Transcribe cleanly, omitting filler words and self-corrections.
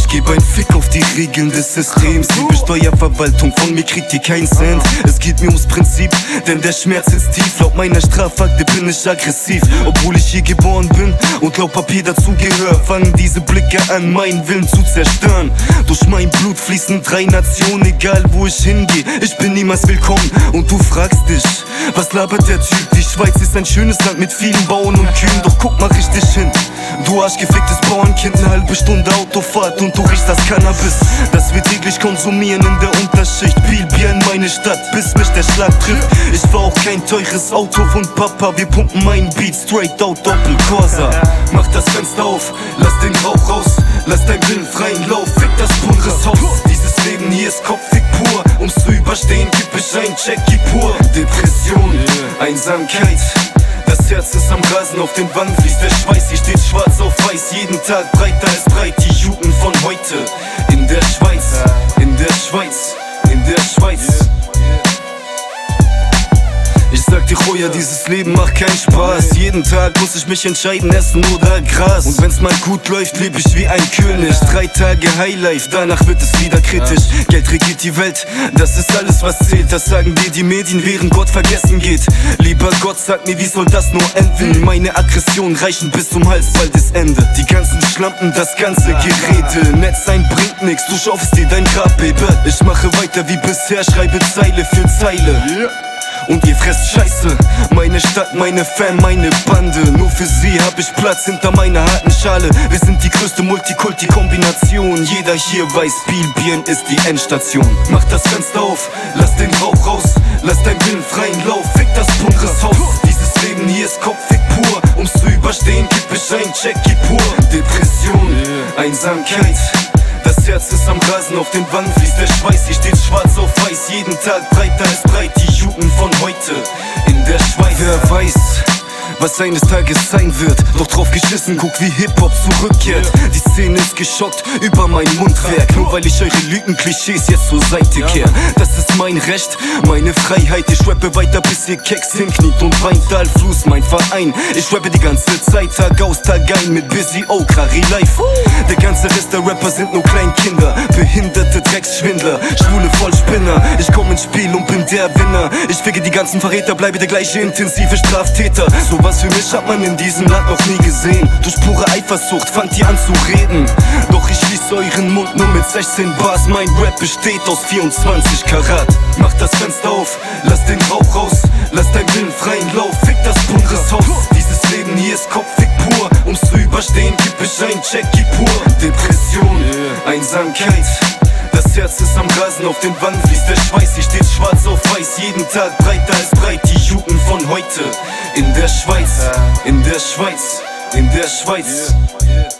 geb ein Fick auf die Regeln des Systems. Liebe Steuerverwaltung, von mir kriegt ihr keinen Cent. Es geht mir ums Prinzip, denn der Schmerz ist tief. Laut meiner Strafakte bin ich aggressiv, obwohl ich hier geboren bin und laut Papier dazugehör. Fangen diese Blicke an, meinen Willen zu zerstören. Durch mein Blut fließen 3 Nationen, egal wo ich hingehe. Ich bin niemals willkommen und du fragst dich, was labert der Typ? Die Schweiz ist ein schönes Land mit vielen Bauern und Kühen. Doch guck mal richtig hin, du arschgeficktes Bauernkind. 'Ne halbe Stunde Autofahrt und du riechst das Cannabis, das wir täglich konsumieren in der Unterschicht. Viel Bier in meine Stadt, bis mich der Schlag trifft. Ich fahr auch kein teures Auto von Papa, wir pumpen meinen Beat straight out Doppelkorsa. Mach das Fenster auf, lass den Rauch raus, lass dein Willen freien Lauf, fick das Bundeshaus. Dieses Leben hier ist Kopffick pur, um's zu überstehen gib ich ein Jackie pur. Depression, Einsamkeit, das Herz ist am Rasen, auf den Wangen fließt der Schweiß. Hier steht schwarz auf weiß, jeden Tag breiter ist breit. Die Jugend von heute in der Schweiz, in der Schweiz, in der Schweiz. Ich sag dir, Roja, dieses Leben macht keinen Spaß. Jeden Tag muss ich mich entscheiden, Essen oder Gras. Und wenn's mal gut läuft, leb ich wie ein König. 3 Tage Highlife, danach wird es wieder kritisch. Geld regiert die Welt, das ist alles was zählt. Das sagen dir die Medien, während Gott vergessen geht. Lieber Gott, sag mir, wie soll das nur enden? Meine Aggressionen reichen bis zum Hals, bald ist Ende. Die ganzen Schlampen, das ganze Gerede. Netz sein bringt nix, du schaufst dir dein Grab, Baby. Ich mache weiter wie bisher, schreibe Zeile für Zeile. Und ihr fresst Scheiße, meine Stadt, meine Fam, meine Bande. Nur für sie hab ich Platz hinter meiner harten Schale. Wir sind die größte Multikulti-Kombination. Jeder hier weiß, Bielbieren ist die Endstation. Mach das Fenster auf, lass den Rauch raus, lass dein Willen freien Lauf, fick das Bundeshaus. Dieses Leben hier ist Kopffick pur, um's zu überstehen gib ich ein Jackie pur. Depression, Einsamkeit, das Herz ist am Rasen, auf den Wangen fließt der Schweiß. Hier steht schwarz auf weiß, jeden Tag breiter ist breit. Die Jugend von heute in der Schweiz. Wer weiß, was eines Tages sein wird. Doch drauf geschissen, guck wie Hip-Hop zurückkehrt. Die Szene ist geschockt über mein Mundwerk, nur weil ich eure Lügenklischees jetzt zur Seite kehr. Das ist mein Recht, meine Freiheit. Ich rappe weiter bis ihr Keks hinkniet und weint. Fluss, mein Verein. Ich rappe die ganze Zeit, Tag aus, Tag ein mit Busy O, Krari Life. Der ganze Rest der Rapper sind nur Kleinkinder, behinderte Drecksschwindler, schwule Vollspinner. Ich komm ins Spiel und bin der Winner. Ich ficke die ganzen Verräter, bleibe der gleiche intensive Straftäter. Sowas für mich hat man in diesem Land noch nie gesehen. Durch pure Eifersucht fangt ihr an zu reden. Doch ich schließ euren Mund nur mit 16 Bars. Mein Rap besteht aus 24 Karat. Mach das Fenster auf, lass den Rauch raus, lass dein Willen freien Lauf, fick das Bundeshaus. Dieses Leben hier ist Kopffick pur, um's zu überstehen gib ich ein Jackie pur. Depression, Einsamkeit, das Herz ist am Rasen, auf den Wangen fließt der Schweiß. Hier steht schwarz auf weiß, jeden Tag breiter ist breit. Die Jugend von heute in der Schweiz, in der Schweiz, in der Schweiz.